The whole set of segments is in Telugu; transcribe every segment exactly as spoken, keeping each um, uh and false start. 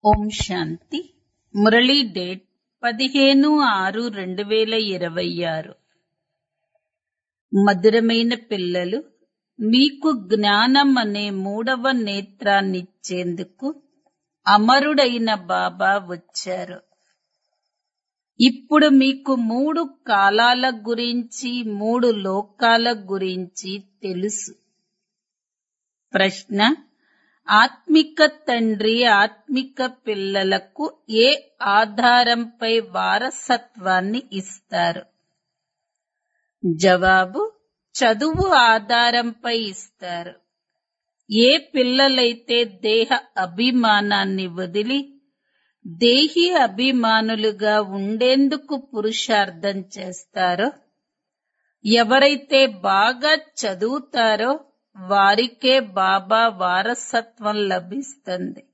ఓం శాంతి. మురళీ డేట్ పదిహేను ఆరు రెండు వేల ఇరవై ఆరు. మధురమైన పిల్లలు, మీకు జ్ఞానం అనే మూడవ నేత్రాన్నిచ్చేందుకు అమరుడైన బాబా వచ్చారు. ఇప్పుడు మీకు మూడు కాలాల గురించి, మూడు లోకాల గురించి తెలుసు. ప్రశ్న: ఆత్మిక తండ్రి ఆత్మిక పిల్లలకు ఏ ఆధారంపై వారసత్వాన్ని ఇస్తారు? జవాబు: చదువు ఆధారంపై ఇస్తారు. ఏ పిల్లలైతే దేహ అభిమానాన్ని వదిలి దేహి అభిమానులుగా ఉండేందుకు పురుషార్థం చేస్తారో, ఎవరైతే బాగా చదువుతారో వారికే బాబా వారసత్వం లభిస్తుంది.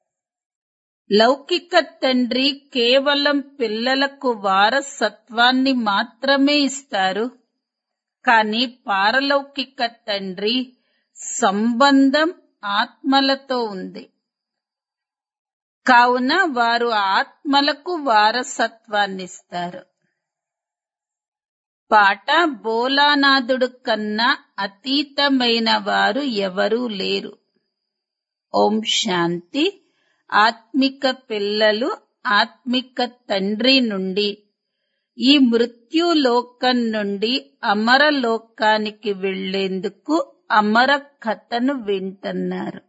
లౌకిక తండ్రి కేవలం పిల్లలకు వారసత్వాన్ని మాత్రమే ఇస్తారు, కానీ పారలౌకిక తండ్రి సంబంధం ఆత్మలతో ఉంది. కావున వారు ఆత్మలకు వారసత్వాన్నిస్తారు. పాట: భోలానాథుడు కన్నా అతీతమైన వారు ఎవరూ లేరు. ఓం శాంతి. ఆత్మిక పిల్లలు ఆత్మిక తండ్రి నుండి ఈ మృత్యులోకం నుండి అమరలోకానికి వెళ్లేందుకు అమర కథను వింటున్నారు.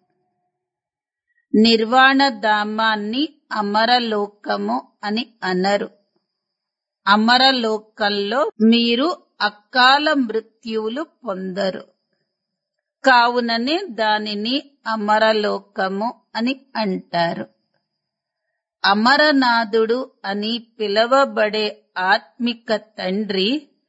నిర్వాణధామాన్ని అమరలోకము అని అనరు. అమరలోకంలో మీరు అకాల మృత్యువులు పొందరు. కావుననే దానిని అమరలోకము అని అంటారు. అమరనాథుడు అని పిలవబడే ఆత్మిక తండ్రి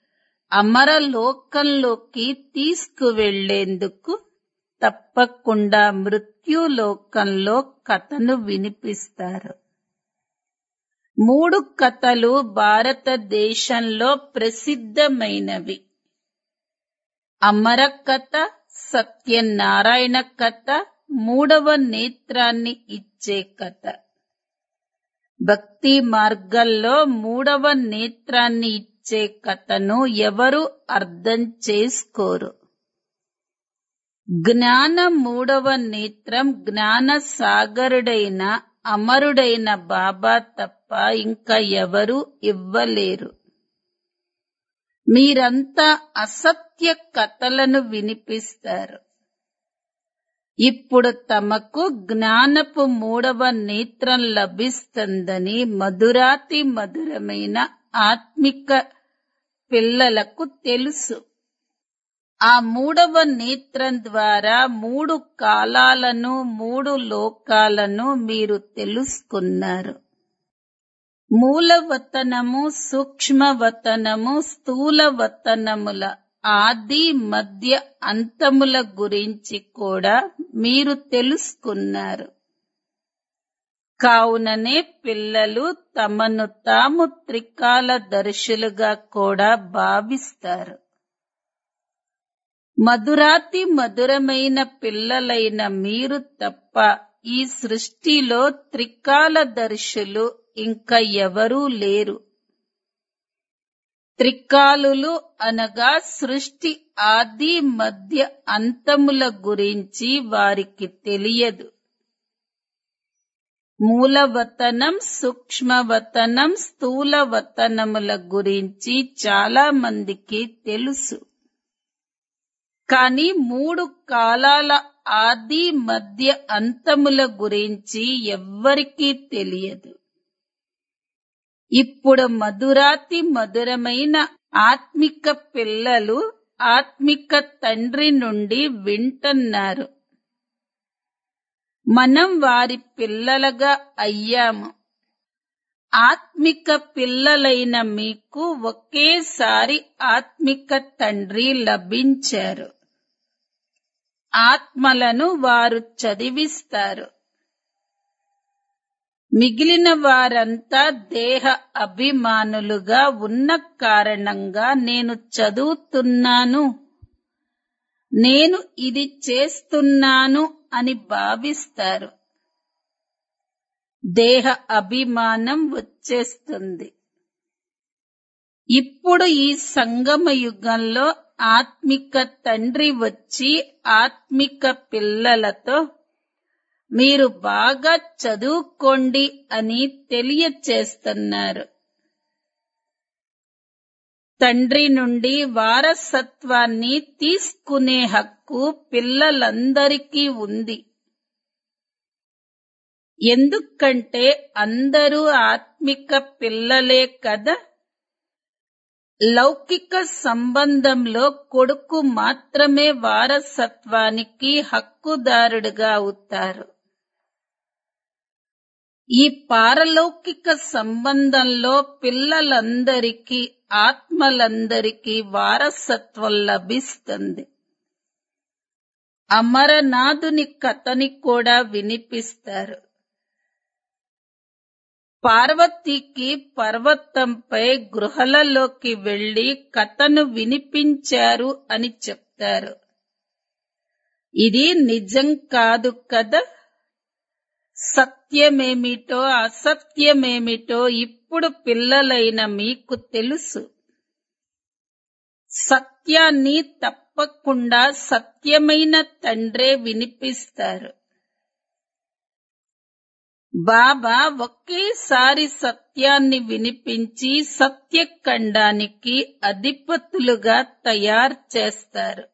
అమరలోకంలోకి తీసుకువెళ్లేందుకు తప్పకుండా మృత్యులోకంలో కథను వినిపిస్తారు. మూడు కథలు భారతదేశంలో ప్రసిద్ధమైనవి. అమర కథ, సత్యనారాయణ కథ, మూడవ నేత్రాన్ని ఇచ్చే కథ. భక్తి మార్గంలో మూడవ నేత్రాన్ని ఇచ్చే కథను ఎవరు అర్థం చేసుకోరు. జ్ఞాన మూడవ నేత్రం జ్ఞాన సాగరుడైన అమరుడైన బాబా తప్ప ఇంకా ఎవరూ ఇవ్వలేరు. మీరంతా అసత్య కథలను వినిపిస్తారు. ఇప్పుడు తమకు జ్ఞానపు మూడవ నేత్రం లభిస్తుందని మధురాతి మధురమైన ఆత్మిక పిల్లలకు తెలుసు. ఆ మూడవ నేత్రం ద్వారా మూడు కాలాలను, మూడు లోకాలను మీరు తెలుసుకున్నారు. మూలవతనము, సూక్ష్మవతనము, స్థూలవతనముల ఆది మధ్య అంతముల గురించి కూడా మీరు తెలుసుకున్నారు. కావుననే పిల్లలు తమను తాము త్రికాల దర్శులుగా కూడా భావిస్తారు. మధురాతి మధురమైన పిల్లలైన మీరు తప్ప ఈ సృష్టిలో త్రికాలదర్శులు ఇంకా ఎవరూ లేరు. త్రికాలులు అనగా సృష్టి ఆది మధ్య అంతముల గురించి వారికి తెలియదు. మూలవతనం, సూక్ష్మవతనం, స్థూలవతనముల గురించి చాలా మందికి తెలుసు. కానీ మూడు కాలాల ఆది మధ్య అంతముల గురించి ఎవ్వరికీ తెలియదు. ఇప్పుడు మధురాతి మధురమైన ఆత్మిక పిల్లలు ఆత్మిక తండ్రి నుండి వింటున్నారు. మనం వారి పిల్లలుగా అయ్యాము. ఆత్మిక పిల్లలైన మీకు ఒకేసారి ఆత్మిక తండ్రి లభించారు. ఆత్మలను వారు చదివిస్తారు. మిగిలిన వారంతా దేహ అభిమానులుగా ఉన్న కారణంగా నేను చదువుతున్నాను, నేను ఇది చేస్తున్నాను అని భావిస్తారు. దేహ అభిమానం వచ్చేస్తుంది. ఇప్పుడు ఈ సంగమ యుగంలో ఆత్మిక తండ్రి వచ్చి ఆత్మిక పిల్లలతో మీరు బాగా చదువుకోండి అని తెలియచేస్తున్నారు. తండ్రి నుండి వారసత్వాన్ని తీసుకునే హక్కు పిల్లలందరికీ ఉంది. ఎందుకంటే అందరూ ఆత్మిక పిల్లలే కదా. లౌకిక సంబంధంలో కొడుకు మాత్రమే వారసత్వానికి హక్కుదారుడుగా అవుతారు. ఈ పారలౌకిక సంబంధంలో పిల్లలందరికీ ఆత్మలందరికీ వారసత్వం లభిస్తుంది. అమరనాథుని కథని కూడా వినిపిస్తారు. పార్వతీకి పర్వతంపై గృహలలోకి వెళ్లి కథను వినిపించారు అని చెప్తారు. ఇది నిజం కాదు కదా. సత్యమేమిటో అసత్యమేమిటో ఇప్పుడు పిల్లలైన మీకు తెలుసు. సత్యాన్ని తప్పకుండా సత్యమైన తండ్రే వినిపిస్తారు. బాబా ఒకేసారి సత్యాన్ని వినిపించి సత్యఖండానికి అధిపతులుగా తయారు చేస్తారు.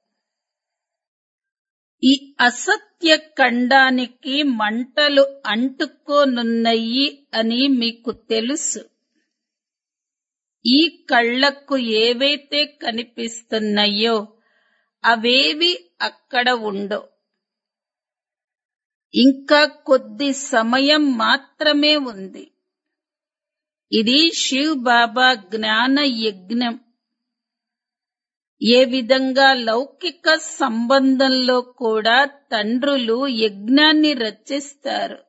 ఈ అసత్య ఖండానికి మంటలు అంటుకోనున్నాయి అని మీకు తెలుసు. ఈ కళ్లకు ఏవైతే కనిపిస్తున్నాయో అవేవి అక్కడ ఉండవు. ఇంకా కొద్ది సమయం మాత్రమే ఉంది. ఇది శివ్ బాబా జ్ఞాన యజ్ఞం. ఏ విధంగా లౌకిక సంబంధంలో కూడా తండ్రులు యజ్ఞాన్ని రచిస్తారు.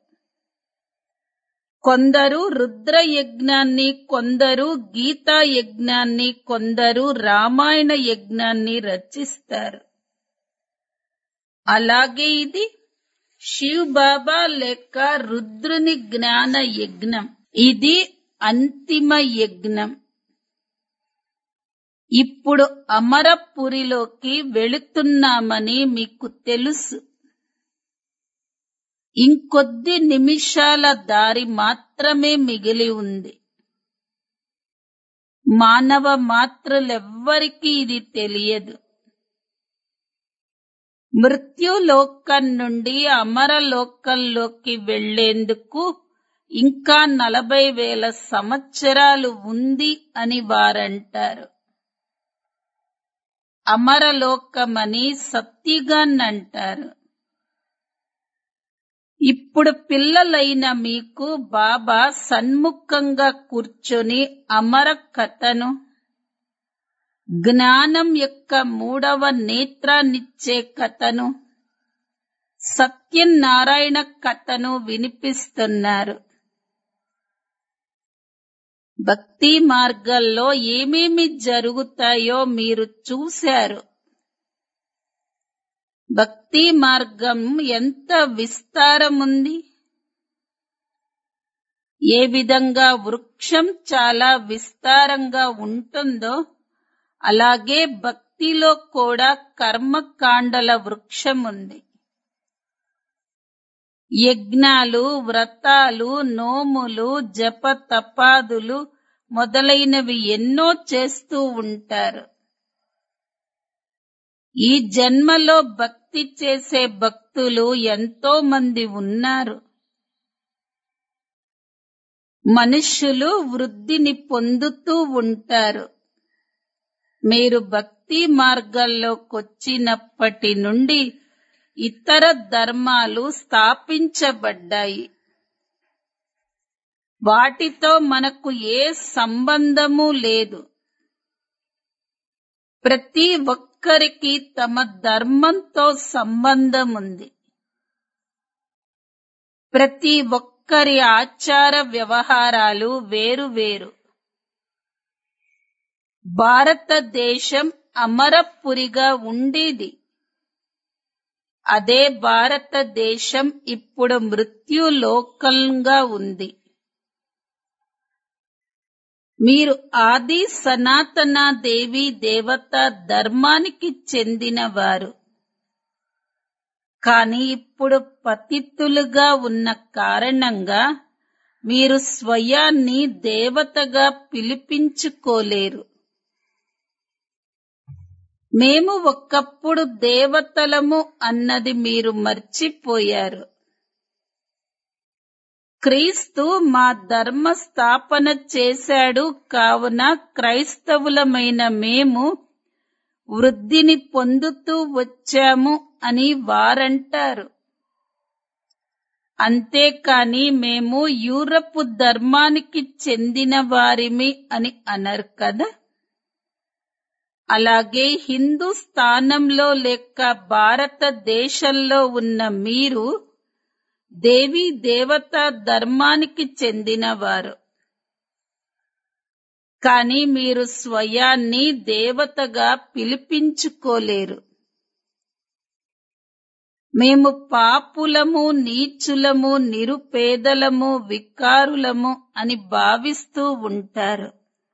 కొందరు రుద్ర యజ్ఞాన్ని, కొందరు గీతా యజ్ఞాన్ని, కొందరు రామాయణ యజ్ఞాన్ని రచిస్తారు. అలాగే ఇది శివ్ బాబా లేక రుద్రుని జ్ఞాన యజ్ఞం. ఇది అంతిమ యజ్ఞం. ఇప్పుడు అమరపురిలోకి వెళుతున్నామని మీకు తెలుసు. ఇంకొద్ది నిమిషాల దారి మాత్రమే మిగిలి ఉంది. మానవ మాత్రులెవ్వరికీ ఇది తెలియదు. మృత్యులోకం నుండి అమరలోకంలోకి వెళ్లేందుకు ఇంకా నలభై వేల సంవత్సరాలు ఉంది అని వారంటారు. అమరలోకమని సత్తిగాన్నంటారు. ఇప్పుడు పిల్లలైన మీకు బాబా సన్ముఖంగా కూర్చొని అమర కథను, జ్ఞానం యొక్క మూడవ నేత్రాన్నిచ్చే కథను, సత్యనారాయణ కథను వినిపిస్తున్నారు. భక్తి మార్గంలో ఏమేమి జరుగుతాయో మీరు చూశారు. భక్తి మార్గం ఎంత విస్తారముంది. ఏ విధంగా వృక్షం చాలా విస్తారంగా ఉంటుందో అలాగే భక్తిలో కూడా కర్మకాండల వృక్షం ఉంది. యజ్ఞాలు, వ్రతాలు, నోములు, జప తపాదులు మొదలైనవి ఎన్నో చేస్తూ ఉంటారు. ఈ జన్మలో భక్తి చేసే భక్తులు ఎంతో మంది ఉన్నారు. మనుష్యులు వృద్ధిని పొందుతూ ఉంటారు. మీరు భక్తి మార్గంలోకొచ్చినప్పటి నుండి ఇతర ధర్మాలు స్థాపించబడ్డాయి. వాటితో మనకు ఏ సంబంధము లేదు. ప్రతి ఒక్కరికి తమ ధర్మంతో సంబంధం ఉంది. ప్రతి ఒక్కరి ఆచార వ్యవహారాలు వేరు వేరు. భారతదేశం అమరపురిగా ఉండేది. అదే భారతదేశం ఇప్పుడు మృత్యులోకంగా ఉంది. మీరు ఆది సనాతన దేవి దేవత ధర్మానికి చెందినవారు. కానీ ఇప్పుడు పతితులుగా ఉన్న కారణంగా మీరు స్వయాన్ని దేవతగా పిలిపించుకోలేరు. మేము ఒకప్పుడు దేవతలము అన్నది మీరు మర్చిపోయారు. క్రీస్తు మా ధర్మ స్థాపన చేశాడు కావున క్రైస్తవులమైన మేము వృద్ధిని పొందుతూ వచ్చాము అని వారంటారు. అంతేకాని మేము యూరపు ధర్మానికి చెందిన వారిమి అని అనరు కదా. అలాగే హిందూస్థానంలో లేక భారతదేశంలో ఉన్న మీరు దేవీ దేవతా ధర్మానికి చెందినవారు. కానీ మీరు స్వయాన్ని దేవతగా పిలిపించుకోలేరు. మేము పాపులము, నీచులము, నిరుపేదలము, వికారులము అని భావిస్తూ ఉంటారు.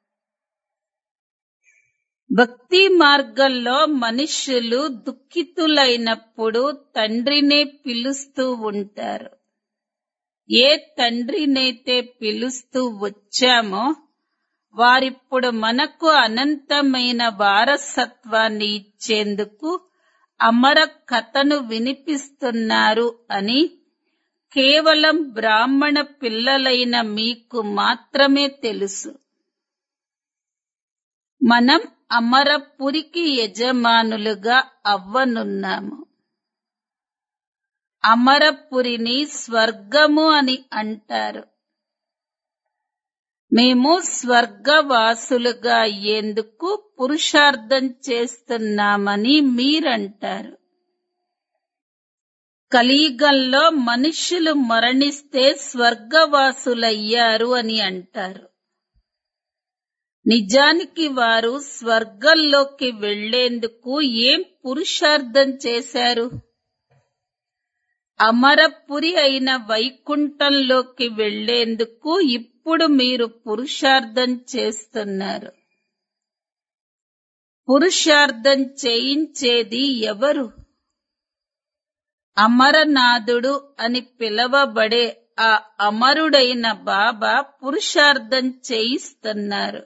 భక్తి మార్గంలో మనుష్యులు దుఃఖితులైనప్పుడు తండ్రినే పిలుస్తూ ఉంటారు. ఏ తండ్రినైతే పిలుస్తూ వచ్చామో వారిప్పుడు మనకు అనంతమైన వారసత్వాన్ని ఇచ్చేందుకు అమర కథను వినిపిస్తున్నారు అని కేవలం బ్రాహ్మణ పిల్లలైన మీకు మాత్రమే తెలుసు. మనం అమరపురికి యజమానులుగా అవ్వనున్నాము. అమరపురిని స్వర్గము అని అంటారు. మేము స్వర్గవాసులుగా అయ్యేందుకు పురుషార్థం చేస్తున్నామని మీరంటారు. కలియుగంలో మనుష్యులు మరణిస్తే స్వర్గవాసులయ్యారు అని అంటారు. నిజానికి వారు స్వర్గంలోకి వెళ్లేందుకు ఏం పురుషార్థం చేశారు? అమరపురి అయిన వైకుంఠంలోకి వెళ్లేందుకు ఇప్పుడు మీరు పురుషార్థం చేస్తున్నారు. పురుషార్థం చేయించేది ఎవరు? అమరనాథుడు అని పిలవబడే ఆ అమరుడైన బాబా పురుషార్థం చేయిస్తున్నారు.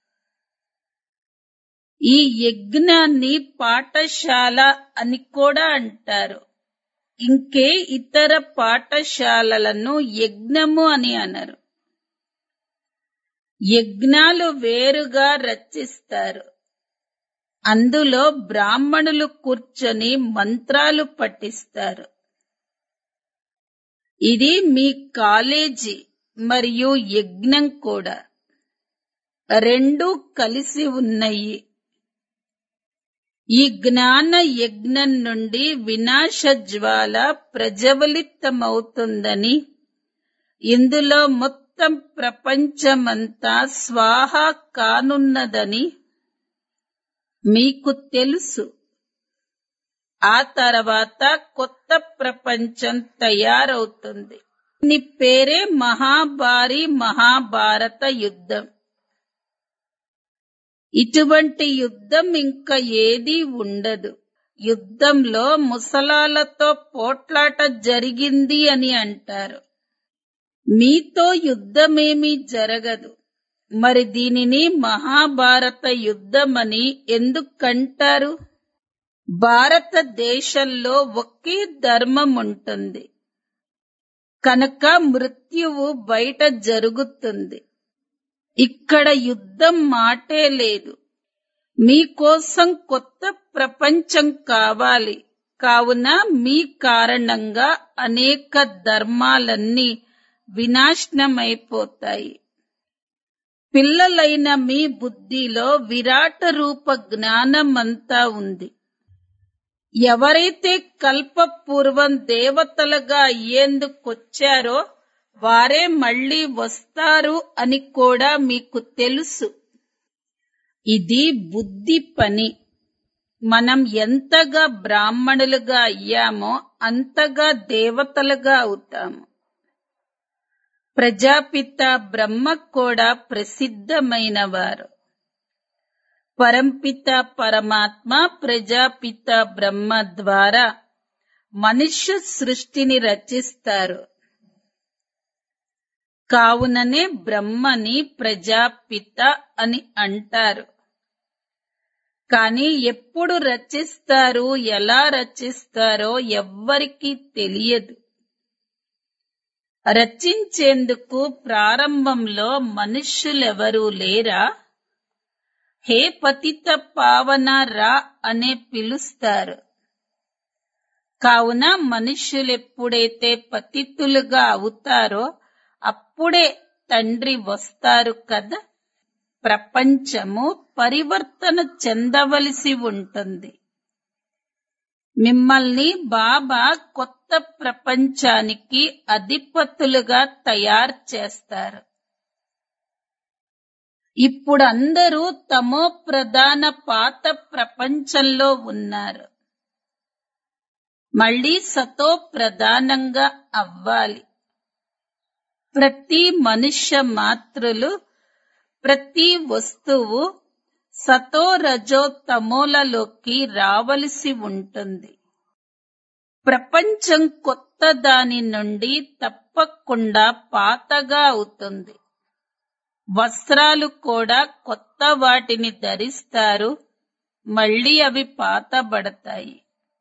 ఈ యజ్ఞాన్ని పాఠశాల అని కూడా అంటారు. ఇంకే ఇతర పాఠశాలలను యజ్ఞము అని అనరు. యజ్ఞాలు వేరుగా రచిస్తారు. అందులో బ్రాహ్మణులు కూర్చొని మంత్రాలు పఠిస్తారు. ఇది మీ కాలేజీ మరియు యజ్ఞం కూడా రెండూ కలిసి ఉన్నాయి. ఈ జ్ఞాన యజ్ఞం నుండి వినాశ జ్వాల ప్రజ్వలితమవుతుందని, ఇందులో మొత్తం ప్రపంచమంతా స్వాహ కానున్నదని మీకు తెలుసు. ఆ తర్వాత కొత్త ప్రపంచం తయారవుతుంది. దీని పేరే మహాభారీ మహాభారత యుద్ధం. ఇటువంటి యుద్ధం ఇంకా ఏదీ ఉండదు. యుద్ధంలో ముసలాలతో పోట్లాట జరిగింది అని అంటారు. మీతో యుద్ధమేమీ జరగదు. మరి దీనిని మహాభారత యుద్ధమని ఎందుకంటారు? భారతదేశంలో ఒకే ధర్మం ఉంటుంది కనుక మృత్యువు బయట జరుగుతుంది. ఇక్కడ యుద్ధం మాటే లేదు. మీకోసం కొత్త ప్రపంచం కావాలి. కావున మీ కారణంగా అనేక ధర్మాలన్నీ వినాశనమైపోతాయి. పిల్లలైన మీ బుద్ధిలో విరాట రూప జ్ఞానమంతా ఉంది. ఎవరైతే కల్పపూర్వం దేవతలుగా అయ్యేందుకొచ్చారో వారే మళ్ళీ వస్తారు అని కూడా మీకు తెలుసు. ఇది బుద్ధి పని. మనం ఎంతగా బ్రాహ్మణులుగా అయ్యామో అంతగా దేవతలుగా అవుతాము. ప్రజాపిత బ్రహ్మ కూడా ప్రసిద్ధమైన వారు. పరంపిత పరమాత్మ ప్రజాపిత బ్రహ్మ ద్వారా మనుష్య సృష్టిని రచిస్తారు. కావుననే బ్రహ్మని ప్రజాపిత అని అంటారు. కానీ ఎప్పుడు రచిస్తారు, ఎలా రచిస్తారో ఎవ్వరికీ తెలియదు. రచించేందుకు ప్రారంభంలో మనుష్యులెవరూ లేరా? హే పతిత పావన రా అనే పిలుస్తారు. కావున మనుష్యులెప్పుడైతే పతితులుగా అవుతారో అప్పుడే తండ్రి వస్తారు కదా. ప్రపంచము పరివర్తన చెందవలసి ఉంటుంది. మిమ్మల్ని బాబా కొత్త ప్రపంచానికి అధిపతులుగా తయారు చేస్తారు. ఇప్పుడు అందరూ తమో ప్రధాన పాత ప్రపంచంలో ఉన్నారు. మళ్ళీ సతో ప్రధానంగా అవ్వాలి. ప్రతి మనుష్య మాత్రులు, ప్రతి వస్తువు సతో రజో తమోలలోకి రావలసి ఉంటుంది. ప్రపంచం కొత్త దాని నుండి తప్పకుండా పాతగా అవుతుంది. వస్త్రాలు కూడా కొత్త వాటిని ధరిస్తారు, మళ్ళీ అవి పాతబడతాయి.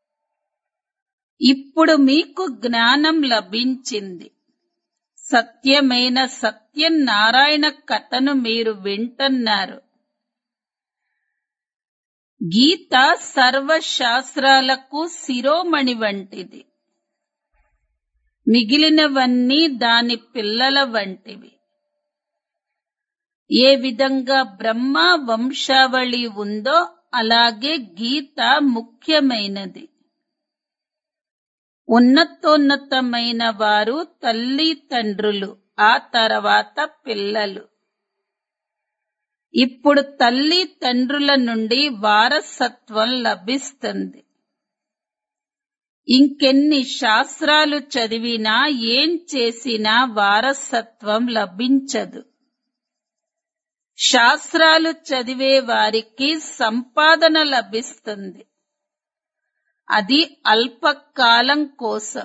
ఇప్పుడు మీకు జ్ఞానం లభించింది. సత్యమైన సత్యనారాయణ కథను మీరు వింటున్నారు. గీత సర్వశాస్త్రాలకు శిరోమణి వంటిది. మిగిలినవన్నీ దాని పిల్లల వంటివి. ఏ విధంగా బ్రహ్మ వంశావళి ఉందో అలాగే గీత ముఖ్యమైనది. ఉన్నతోన్నతమైన వారు తల్లి తండ్రులు, ఆ తర్వాత పిల్లలు. ఇప్పుడు తల్లి తండ్రుల నుండి వారసత్వం లభిస్తుంది. ఇంకెన్ని శాస్త్రాలు చదివినా ఏం చేసినా వారసత్వం లభించదు. శాస్త్రాలు చదివే వారికి సంపాదన లభిస్తుంది. అది అల్పకాలం కోసం.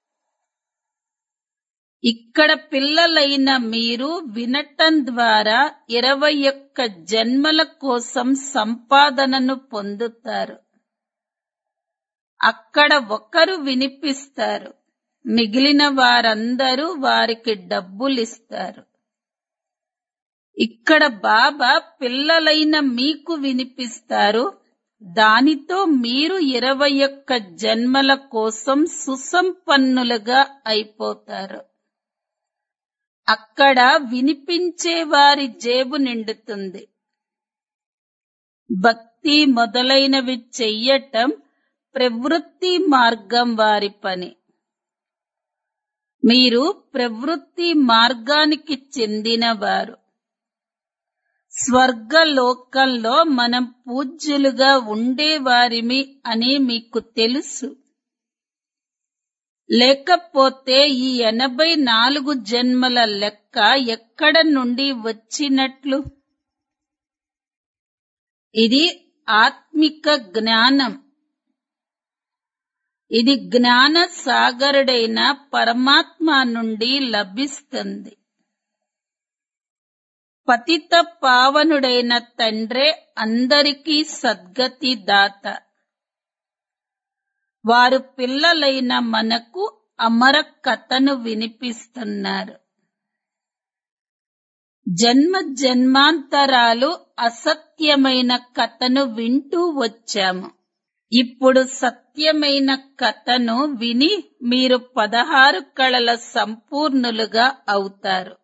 ఇక్కడ పిల్లలైన మీరు వినటం ద్వారా ఇరవై ఒక్క జన్మల కోసం సంపాదనను పొందుతారు. అక్కడ ఒకరు వినిపిస్తారు, మిగిలిన వారందరూ వారికి డబ్బులిస్తారు. ఇక్కడ బాబా పిల్లలైన మీకు వినిపిస్తారు. దానితో మీరు ఇరవై ఒక్క జన్మల కోసం సుసంపన్నులుగా అయిపోతారు. అక్కడ వినిపించే వారి జేబు నిండుతుంది. భక్తి మొదలైనవి చెయ్యటం ప్రవృత్తి మార్గం వారి పని. మీరు ప్రవృత్తి మార్గానికి చెందినవారు. స్వర్గలోకంలో మనం పూజ్యులుగా ఉండేవారిమి అని మీకు తెలుసు. లేకపోతే ఈ ఎనభై నాలుగు జన్మల లెక్క ఎక్కడ నుండి వచ్చినట్లు? ఇది ఆత్మిక జ్ఞానం. ఇది జ్ఞాన సాగరుడైన పరమాత్మ నుండి లభిస్తుంది. పతిత పావనుడైన తండ్రే అందరికీ సద్గతి దాత. వారు పిల్లలైన మనకు అమర కథను వినిపిస్తున్నారు. జన్మ జన్మాంతరాలు అసత్యమైన కథను వింటూ వచ్చాము. ఇప్పుడు సత్యమైన కథను విని మీరు పదహారు కళల సంపూర్ణులుగా అవుతారు.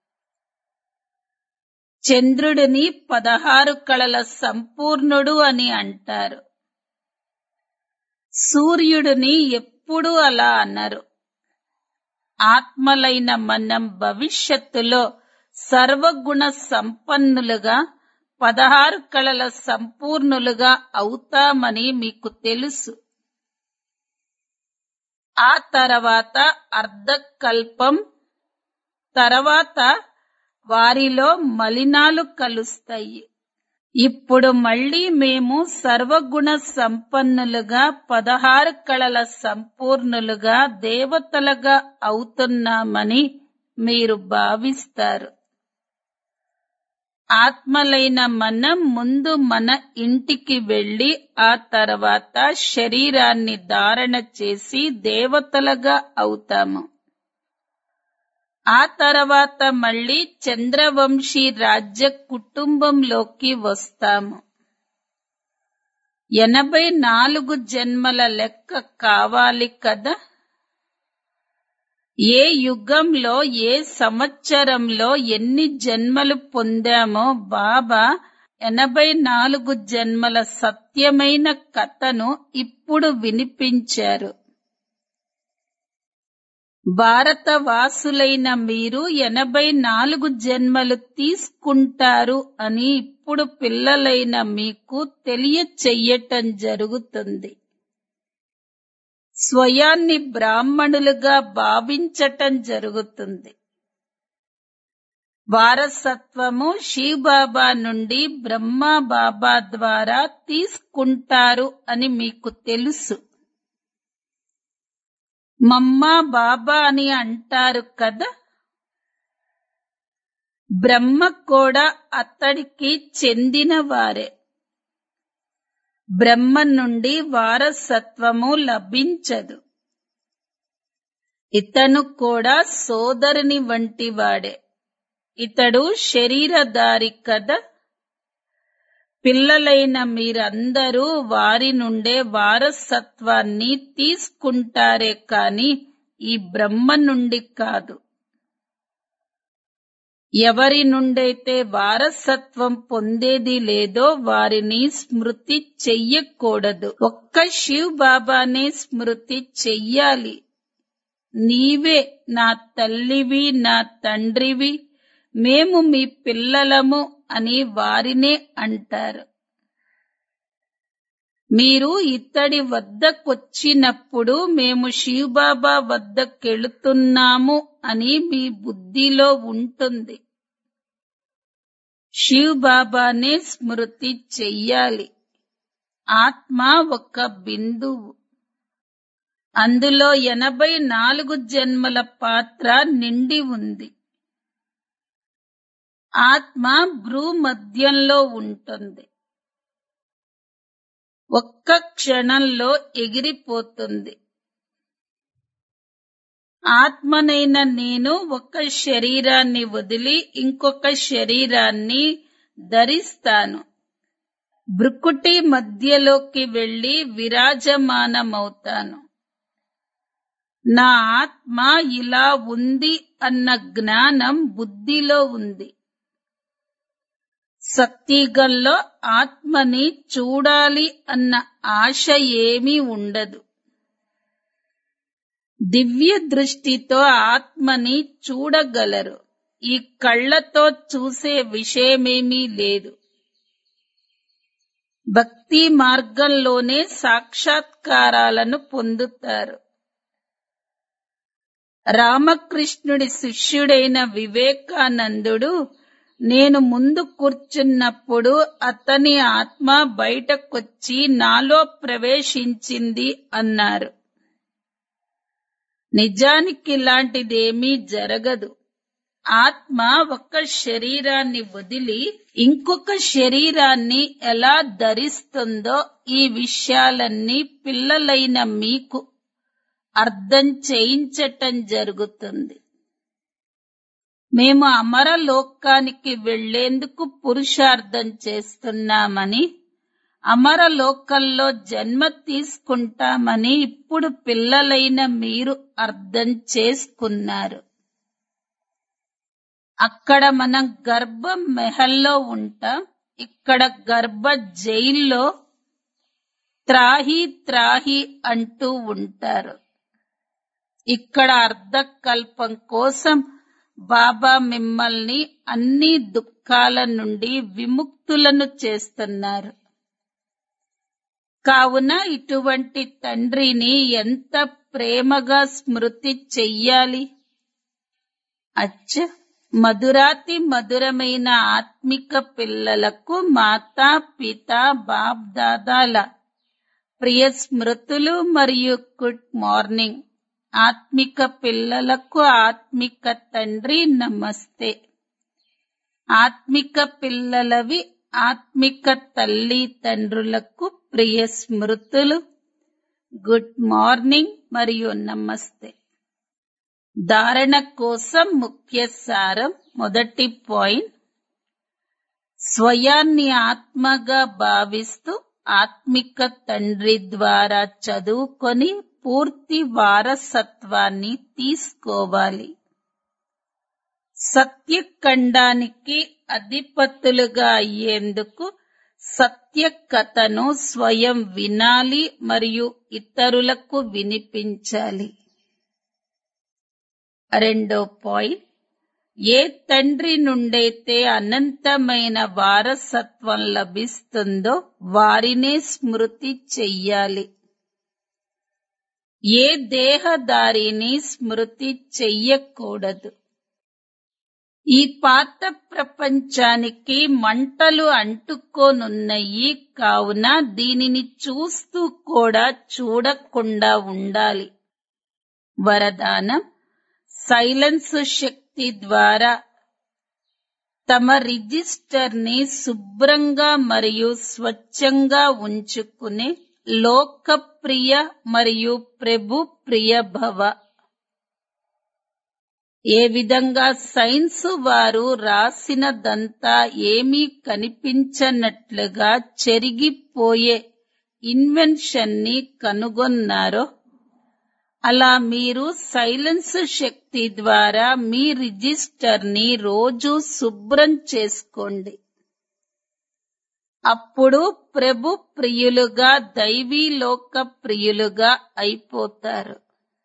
చంద్రుడిని పదహారు కళల సంపూర్ణుడు అని అంటారు. సూర్యుడిని ఎప్పుడూ అలా అనరు. ఆత్మలైన మనం భవిష్యత్తులో సర్వగుణ సంపన్నులుగా పదహారు కళల సంపూర్ణులుగా అవుతామని మీకు తెలుసు. ఆ తర్వాత అర్ధకల్పం తర్వాత వారిలో మలినాలు కలుస్తాయి. ఇప్పుడు మళ్ళీ మేము సర్వగుణ సంపన్నులుగా పదహారు కళల సంపూర్ణులుగా దేవతలుగా అవుతున్నామని మీరు భావిస్తారు. ఆత్మలైన మనం ముందు మన ఇంటికి వెళ్లి ఆ తర్వాత శరీరాన్ని ధారణ చేసి దేవతలుగా అవుతాము. ఆ తర్వాత మళ్ళీ చంద్రవంశీ రాజ్య కుటుంబంలోకి వస్తాము. ఎనభై నాలుగు జన్మల లెక్క కావాలి కదా. ఏ యుగంలో ఏ సంవత్సరంలో ఎన్ని జన్మలు పొందామో బాబా ఎనభై నాలుగు జన్మల సత్యమైన కథను ఇప్పుడు వినిపించారు. భారతవాసులైన మీరు ఎనభై నాలుగు జన్మలు తీసుకుంటారు అని ఇప్పుడు పిల్లలైన మీకు తెలియచెయ్యటం జరుగుతుంది. స్వయాన్ని బ్రాహ్మణులుగా భావించటం జరుగుతుంది. వారసత్వము శివబాబా నుండి బ్రహ్మా బాబా ద్వారా తీసుకుంటారు అని మీకు తెలుసు. మమ్మా బాబా అని అంటారు కదా. బ్రహ్మ కూడా అతడికి చెందినవారే. బ్రహ్మ నుండి వారసత్వము లభించదు. ఇతను కూడా సోదరుని వంటివాడే. ఇతడు శరీరధారి కదా. పిల్లలైన మీరందరూ వారి నుండే వారసత్వాన్ని తీసుకుంటారే కాని ఈ బ్రహ్మ నుండి కాదు. ఎవరి నుండైతే వారసత్వం పొందేది లేదో వారిని స్మృతి చెయ్యకూడదు. ఒక్క శివ్ బాబానే స్మృతి చెయ్యాలి. నీవే నా తల్లివి, నా తండ్రివి, మేము మీ పిల్లలము అని వారినే అంటారు. మీరు ఇతడి వద్దకొచ్చినప్పుడు మేము శివబాబా వద్దకెళుతున్నాము అని మీ బుద్ధిలో ఉంటుంది. శివబాబానే స్మృతి చెయ్యాలి. ఆత్మ ఒక బిందువు. అందులో ఎనభై నాలుగు జన్మల పాత్ర నిండి ఉంది. ఆత్మ భ్రూ మధ్యంలో ఉంటుంది. ఒక్క క్షణంలో ఎగిరిపోతుంది. ఆత్మనైన నేను ఒక శరీరాన్ని వదిలి ఇంకొక శరీరాన్ని ధరిస్తాను. భృకుటి మధ్యలోకి వెళ్లి విరాజమానమవుతాను. నా ఆత్మ ఇలా ఉంది అన్న జ్ఞానం బుద్ధిలో ఉంది. సత్యుగంలో ఆత్మని చూడాలి అన్న ఆశ ఏమీ ఉండదు. దివ్య దృష్టితో ఆత్మని చూడగలరు. ఈ కళ్లతో చూసే విషయమేమీ లేదు. భక్తి మార్గంలోనే సాక్షాత్కారాలను పొందుతారు. రామకృష్ణుడి శిష్యుడైన వివేకానందుడు నేను ముందు కూర్చున్నప్పుడు అతని ఆత్మ బయటకొచ్చి నాలో ప్రవేశించింది అన్నారు. నిజానికి ఇలాంటిదేమీ జరగదు. ఆత్మ ఒక శరీరాన్ని వదిలి ఇంకొక శరీరాన్ని ఎలా ధరిస్తుందో ఈ విషయాలన్నీ పిల్లలైన మీకు అర్థం చేయించటం జరుగుతుంది. మేము అమరలోకానికి వెళ్లేందుకు పురుషార్థం చేస్తున్నామని, అమరలోకంలో జన్మ తీసుకుంటామని ఇప్పుడు పిల్లలైన మీరు అర్థం చేసుకున్నారు. అక్కడ మనం గర్భ మెహల్లో ఉంటాం. ఇక్కడ గర్భ జైల్లో త్రాహి త్రాహి అంటూ ఉంటారు. ఇక్కడ అర్ధకల్పం కోసం బాబా మిమ్మల్ని అన్ని దుఃఖాల నుండి విముక్తులను చేస్తున్నారు. కావున ఇటువంటి తండ్రిని ఎంత ప్రేమగా స్మృతి చెయ్యాలి. అచ్చ, మధురాతి మధురమైన ఆత్మిక పిల్లలకు మాతా పిత బాప్ దాదాల ప్రియ స్మృతులు మరియు గుడ్ మార్నింగ్. ఆత్మిక పిల్లలకు ఆత్మిక తండ్రి నమస్తే. ఆత్మిక పిల్లలవి ఆత్మిక తల్లి తండ్రులకు ప్రియ స్మృతులు, గుడ్ మార్నింగ్ మరియు నమస్తే. ధారణ కోసం ముఖ్య సారం. మొదటి పాయింట్, స్వయాన్ని ఆత్మగా భావిస్తూ ఆత్మిక తండ్రి ద్వారా చదువుకొని పూర్తి వారసత్వాన్ని తీసుకోవాలి. సత్యఖండానికి అధిపతులుగా అయ్యేందుకు సత్య కథను స్వయం వినాలి మరియు ఇతరులకు వినిపించాలి. రెండో పాయింట్, ఏ తండ్రి నుండైతే అనంతమైన వారసత్వం లభిస్తుందో వారినే స్మృతి చెయ్యాలి. ఏ దేహదారిని స్మృతి చెయ్యకూడదు. ఈ పాత ప్రపంచానికి మంటలు అంటుకోనున్నాయి, కావున దీనిని చూస్తూ కూడా చూడకుండా ఉండాలి. వరదానం, సైలెన్స్ శక్తి ద్వారా తమ రిజిస్టర్ ని శుభ్రంగా మరియు స్వచ్ఛంగా ఉంచుకునే లోకప్రియ మరియు ప్రభు ప్రియ భవ. ఏ విధంగా సైన్స్ వారు రాసినదంతా ఏమీ కనిపించనట్లుగా చెరిగిపోయే ఇన్వెన్షన్ ని కనుగొన్నారో అలా మీరు సైలెన్స్ శక్తి ద్వారా మీ రిజిస్టర్ ని రోజు శుభ్రం చేసుకోండి. అప్పుడు ప్రభు ప్రియులుగా, దైవీలోక ప్రియులుగా అయిపోతారు.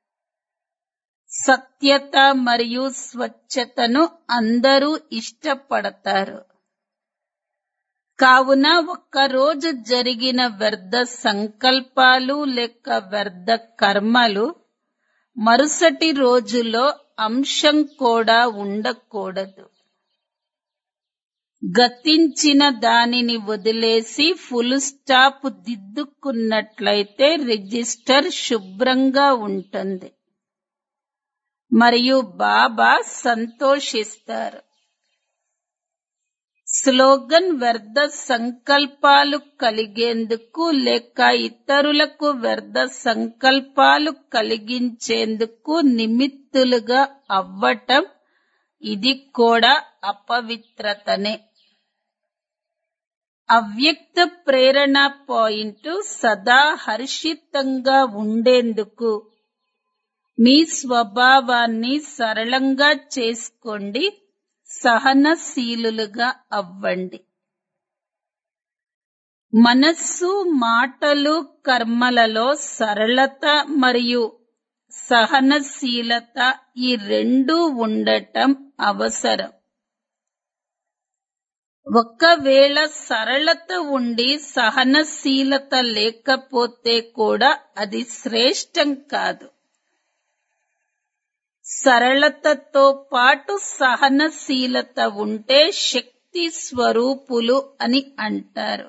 సత్యత మరియు స్వచ్ఛతను అందరూ ఇష్టపడతారు. కావున ఒక్కరోజు జరిగిన వ్యర్థ సంకల్పాలు లేక వ్యర్థ కర్మలు మరుసటి రోజులో అంశం కూడా ఉండకూడదు. గతించిన దానిని వదిలేసి ఫుల్ స్టాప్ దిద్దుకున్నట్లయితే రిజిస్టర్ శుభ్రంగా ఉంటుంది మరియు బాబా సంతోషిస్తారు. స్లోగన్, వ్యర్థ సంకల్పాలు కలిగేందుకు లేక ఇతరులకు వ్యర్థ సంకల్పాలు కలిగించేందుకు నిమిత్తులుగా అవ్వటం, ఇది కూడా అపవిత్రతనే. అవ్యక్త ప్రేరణ పాయింట్, సదా హర్షితంగా ఉండేందుకు మీ స్వభావాన్ని సరళంగా చేసుకోండి, సహనశీలులుగా అవ్వండి. మనస్సు, మాటలు, కర్మలలో సరళత మరియు సహనశీలత ఈ రెండూ ఉండటం అవసరం. ఒకవేళ సరళత ఉండి సహనశీలత లేకపోతే కూడా అది శ్రేష్టం కాదు. సరళతతో పాటు సహనశీలత ఉంటే శక్తి స్వరూపులు అని అంటారు.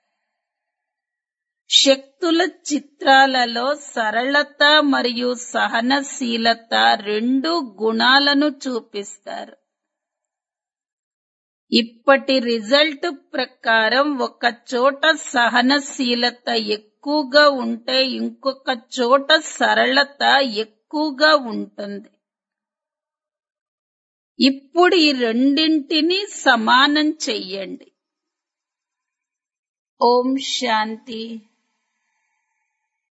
శక్తుల చిత్రాలలో సరళత మరియు సహనశీలత రెండు గుణాలను చూపిస్తారు. ఇప్పటి రిజల్ట్ ప్రకారం ఒక చోట సహనశీలత ఎక్కువగా ఉంటే ఇంకొక చోట సరళత ఎక్కువగా ఉంటుంది. ఇప్పుడు ఈ రెండింటిని సమానం చెయ్యండి. ఓం శాంతి.